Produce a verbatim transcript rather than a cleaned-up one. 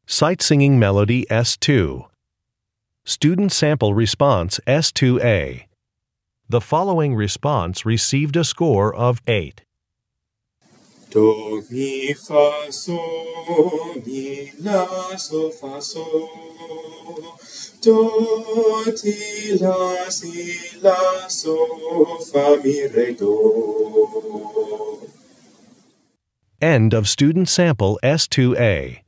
Sight Singing Melody S two. Student Sample Response S two A. The following response received a score of eight. Do, mi, fa, sol, mi, la, sol, fa, sol. Do, ti, la, si, la, sol, fa, mi, re, do. End of Student Sample S two A.